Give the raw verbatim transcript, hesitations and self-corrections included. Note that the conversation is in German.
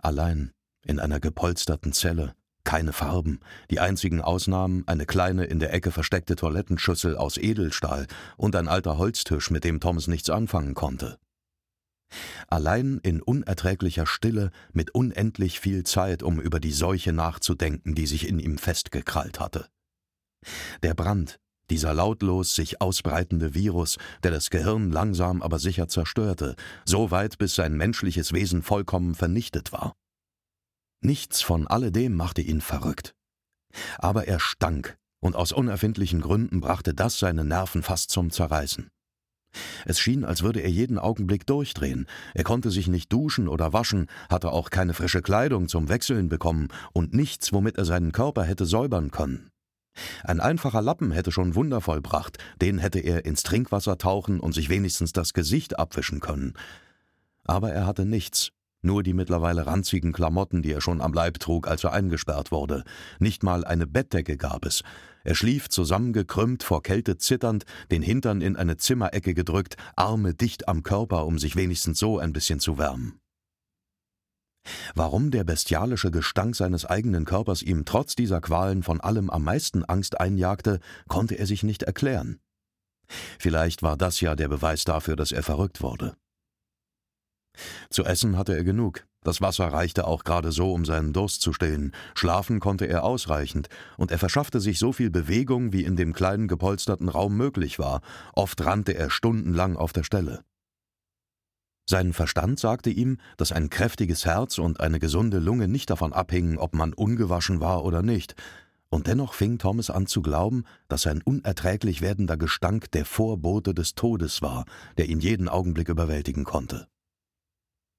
Allein in einer gepolsterten Zelle, keine Farben, die einzigen Ausnahmen eine kleine in der Ecke versteckte Toilettenschüssel aus Edelstahl und ein alter Holztisch, mit dem Thomas nichts anfangen konnte. Allein in unerträglicher Stille, mit unendlich viel Zeit, um über die Seuche nachzudenken, die sich in ihm festgekrallt hatte. Der Brand, dieser lautlos sich ausbreitende Virus, der das Gehirn langsam aber sicher zerstörte, so weit bis sein menschliches Wesen vollkommen vernichtet war. Nichts von alledem machte ihn verrückt. Aber er stank, und aus unerfindlichen Gründen brachte das seine Nerven fast zum Zerreißen. Es schien, als würde er jeden Augenblick durchdrehen. Er konnte sich nicht duschen oder waschen, hatte auch keine frische Kleidung zum Wechseln bekommen und nichts, womit er seinen Körper hätte säubern können. Ein einfacher Lappen hätte schon Wunder vollbracht, den hätte er ins Trinkwasser tauchen und sich wenigstens das Gesicht abwischen können. Aber er hatte nichts, nur die mittlerweile ranzigen Klamotten, die er schon am Leib trug, als er eingesperrt wurde. Nicht mal eine Bettdecke gab es. Er schlief zusammengekrümmt, vor Kälte zitternd, den Hintern in eine Zimmerecke gedrückt, Arme dicht am Körper, um sich wenigstens so ein bisschen zu wärmen. Warum der bestialische Gestank seines eigenen Körpers ihm trotz dieser Qualen von allem am meisten Angst einjagte, konnte er sich nicht erklären. Vielleicht war das ja der Beweis dafür, dass er verrückt wurde. Zu essen hatte er genug, das Wasser reichte auch gerade so, um seinen Durst zu stillen, schlafen konnte er ausreichend, und er verschaffte sich so viel Bewegung, wie in dem kleinen gepolsterten Raum möglich war, oft rannte er stundenlang auf der Stelle. Sein Verstand sagte ihm, dass ein kräftiges Herz und eine gesunde Lunge nicht davon abhingen, ob man ungewaschen war oder nicht, und dennoch fing Thomas an zu glauben, dass sein unerträglich werdender Gestank der Vorbote des Todes war, der ihn jeden Augenblick überwältigen konnte.